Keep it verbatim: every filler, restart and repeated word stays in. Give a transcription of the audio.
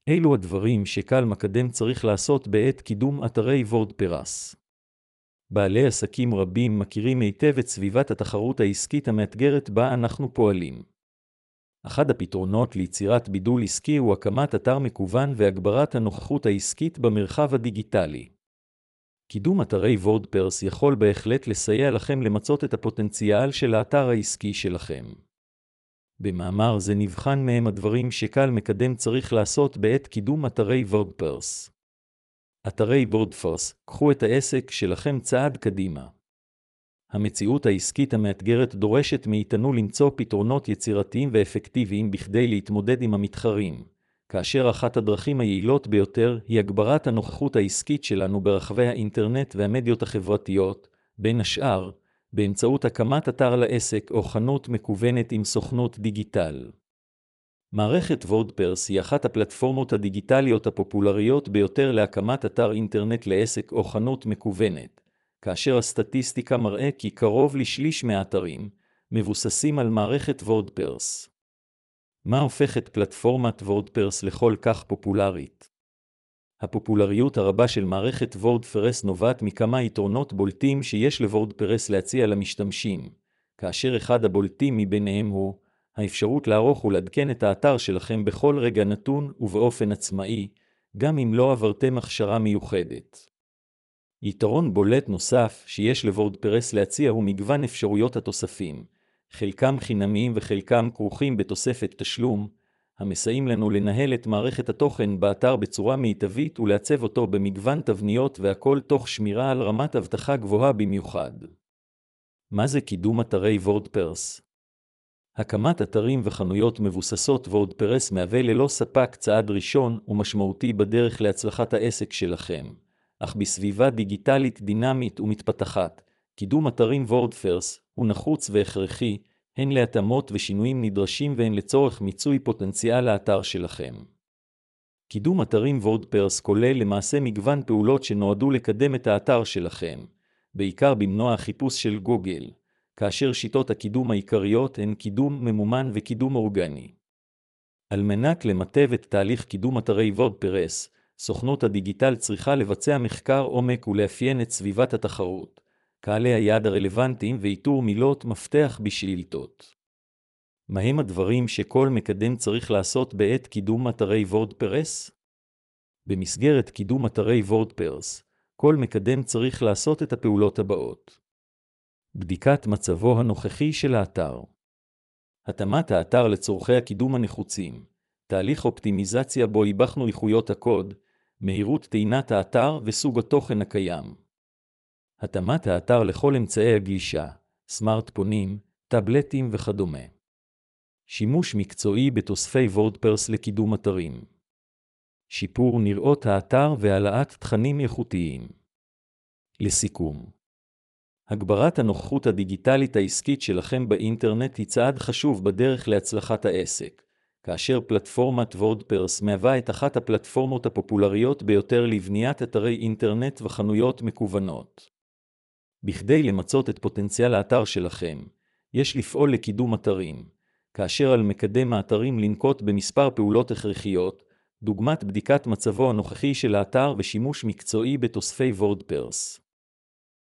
אילו הדברים שקהל מקדם צריך לעשות בעת קידום אתרי וורדפרס. בעלי עסקים רבים מכירים היטב את סביבת התחרות העסקית המאתגרת בה אנחנו פועלים. אחד הפתרונות ליצירת בידול עסקי הוא הקמת אתר מקוון והגברת הנוכחות העסקית במרחב הדיגיטלי. קידום אתרי וורדפרס יכול בהחלט לסייע לכם למצות את הפוטנציאל של האתר העסקי שלכם. במאמר זה נבחן מהם הדברים שקהל מקדם צריך לעשות בעת קידום אתרי וורדפרס. אתרי וורדפרס, קחו את העסק שלכם צעד קדימה. המציאות העסקית המאתגרת דורשת מאיתנו למצוא פתרונות יצירתיים ואפקטיביים בכדי להתמודד עם המתחרים, כאשר אחת הדרכים היעילות ביותר היא הגברת הנוכחות העסקית שלנו ברחבי האינטרנט והמדיות החברתיות, בין השאר, באמצעות הקמת אתר לעסק או חנות מקוונת עם סוכנות דיגיטל. מערכת וורדפרס היא אחת הפלטפורמות הדיגיטליות הפופולריות ביותר להקמת אתר אינטרנט לעסק או חנות מקוונת, כאשר הסטטיסטיקה מראה כי קרוב לשליש מהאתרים מבוססים על מערכת וורדפרס. מה הופך את פלטפורמת וורדפרס לכל כך פופולרית? הפופולריות הרבה של מערכת וורדפרס נובעת מכמה יתרונות בולטים שיש לוורדפרס להציע למשתמשים, כאשר אחד הבולטים מביניהם הוא האפשרות לערוך ולעדכן את האתר שלכם בכל רגע נתון ובאופן עצמאי, גם אם לא עברתם הכשרה מיוחדת. יתרון בולט נוסף שיש לוורדפרס להציע הוא מגוון אפשרויות התוספים, חלקם חינמיים וחלקם כרוכים בתוספת תשלום, המסייעים לנו לנהל את מערכת התוכן באתר בצורה מיטבית ולעצב אותו במגוון תבניות והכל תוך שמירה על רמת אבטחה גבוהה במיוחד. מה זה קידום אתרי וורדפרס? הקמת אתרים וחנויות מבוססות וורדפרס מהווה ללא ספק צעד ראשון ומשמעותי בדרך להצלחת העסק שלכם, אך בסביבה דיגיטלית דינמית ומתפתחת, קידום אתרים וורדפרס הוא נחוץ והכרחי, הן להתאמות ושינויים נדרשים והן לצורך מיצוי פוטנציאל האתר שלכם. קידום אתרים וורדפרס כולל למעשה מגוון פעולות שנועדו לקדם את האתר שלכם, בעיקר במנוע החיפוש של גוגל, כאשר שיטות הקידום העיקריות הן קידום ממומן וקידום אורגני. על מנת למטב את תהליך קידום אתרי וורדפרס, סוכנות הדיגיטל צריכה לבצע מחקר עומק ולאפיין את סביבת התחרות, קהלי היעד הרלוונטיים ואיתור מילות מפתח בשאילתות. מהם הדברים שכל מקדם צריך לעשות בעת קידום אתרי וורדפרס? במסגרת קידום אתרי וורדפרס, כל מקדם צריך לעשות את הפעולות הבאות. בדיקת מצבו הנוכחי של האתר. התאמת האתר לצורכי הקידום הנחוצים. תהליך אופטימיזציה בו ייבחנו איכויות הקוד, מהירות טעינת האתר וסוג התוכן הקיים. התאמת האתר לכל אמצעי הגישה, סמארטפונים, טאבלטים וכדומה. שימוש מקצועי בתוספי וורדפרס לקידום אתרים. שיפור נראות האתר והעלאת תכנים איכותיים. לסיכום, הגברת הנוכחות הדיגיטלית העסקית שלכם באינטרנט היא צעד חשוב בדרך להצלחת העסק, כאשר פלטפורמת וורדפרס מהווה את אחת הפלטפורמות הפופולריות ביותר לבניית אתרי אינטרנט וחנויות מקוונות. בכדי למצות את פוטנציאל האתר שלכם, יש לפעול לקידום אתרים, כאשר על מקדם האתרים לנקוט במספר פעולות הכרחיות, דוגמת בדיקת מצבו הנוכחי של האתר ושימוש מקצועי בתוספי וורדפרס.